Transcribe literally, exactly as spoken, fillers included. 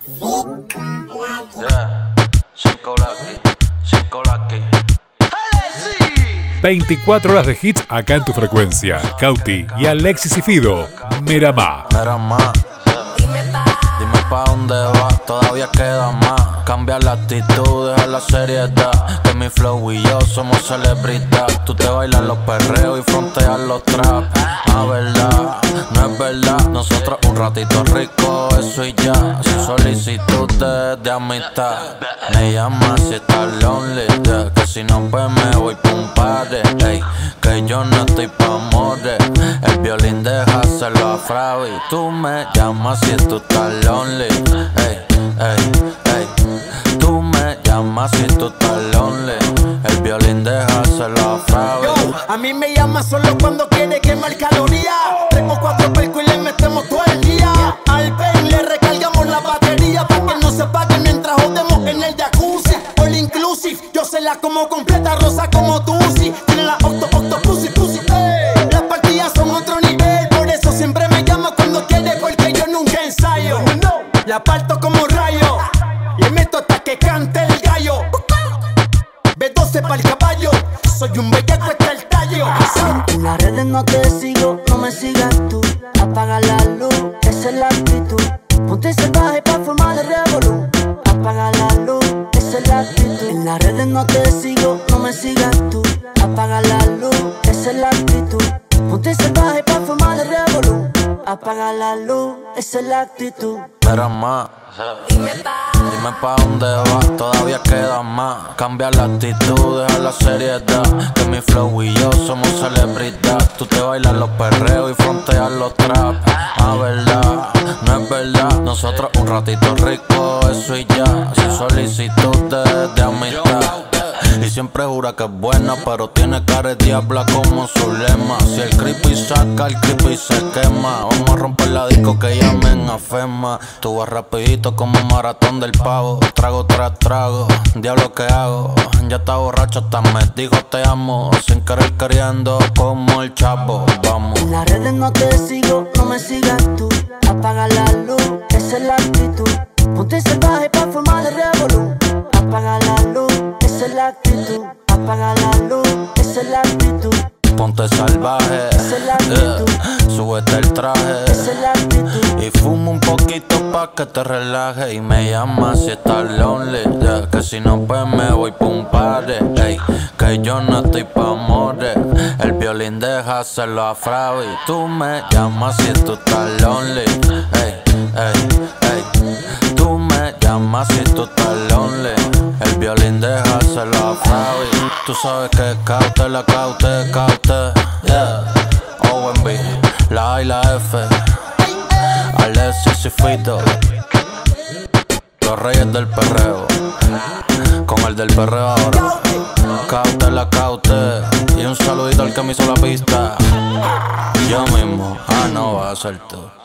Yeah, cinco lucky, cinco lucky. veinticuatro horas de hits acá en tu frecuencia. Cauti y Alexis y Fido. Miramá. Miramá. Dime pa' dónde vas, todavía queda más. Cambiar la actitud, dejar la seriedad. Que mi flow y yo somos celebridad. Tú te bailas los perreos y fronteas los trap. Ah, verdad, no es verdad. Nosotros un ratito rico, eso y ya. Sin solicitudes de amistad. Me llamas si estás lonely, yeah. Que si no pues me voy pa' un party, ey. Que yo no estoy pa' amores. El violín déjaselo a Fravi. Tú me llamas si tú estás lonely, ey, ey, ey. Tú me llamas si tú estás lonely. El violín déjaselo a Fravi. Yo, a mí me llama solo cuando quiere quemar calorías. Tres o cuatro percos y le metemos todo el día. Al Ben le recargamos la batería para que no se apague mientras jodemos en el jacuzzi. All inclusive, yo se la como completa, rosa como tú, sí. Tiene la octo, octo, pussy, pussy, ey. Las partidas son otro nivel, por eso siempre me llama cuando quiere, porque yo nunca ensayo. La parto como rayo, le meto hasta que cante el gallo. B doce pa'l caballo, soy un bellaco hasta el tallo. En las redes no te sigo, no me sigas tú. Apaga la luz, esa es la actitud. Ponte salvaje pa' formar el revolú. Apaga la luz, esa es la actitud. En las redes no te sigo, no me sigas tú. Apaga la luz, esa es la actitud. Ponte salvaje pa' formar el revolú. Apaga la luz, esa es la actitud. Miramá. Dime pa' dónde vas, todavía queda más. Cambiar la actitud, dejar la seriedad. Que mi flow y yo somos celebridad. Tú te bailas los perreos y fronteas los trap. Ah, verdad, no es verdad. Nosotros un ratito rico, eso y ya. Sin solicitudes de amistad. Y siempre jura que es buena, pero tiene cara de diabla como su lema. Si el creepy saca, el creepy se quema. Vamos a romper la disco que llamen a Fema. Tú vas rapidito como maratón del pavo. Trago tras trago, diablo que hago. Ya está borracho, hasta me dijo te amo. Sin querer queriendo como el Chapo. Vamos. En las redes no te sigo, no me sigas tú. Apaga la luz, esa es la actitud. Ponte salvaje pa' formar el revolú. Apaga la luz, esa es la actitud. Apaga la luz, esa es la actitud. Ponte salvaje, esa es la actitud. Yeah. Súbete el traje, esa es la actitud. y fuma un poquito pa' que te relajes. Y me llamas si estás lonely, yeah. Que si no pues me voy pa' un party, ey. Que yo no estoy pa' amores. El violín déjaselo a Fravi. Tú me llamas si tú estás lonely, ey, ey, ey. Tú me llamas si tú estás lonely. El violín déjaselo a Fravi. Tú sabes que caute, la caute, caute, yeah. O M B, la A y la F. Alexis y Fido, los reyes del perreo. Con el del perreo ahora. Caute, la caute. Y un saludito al que me hizo la pista. Yo mismo, ah no, va a ser tú.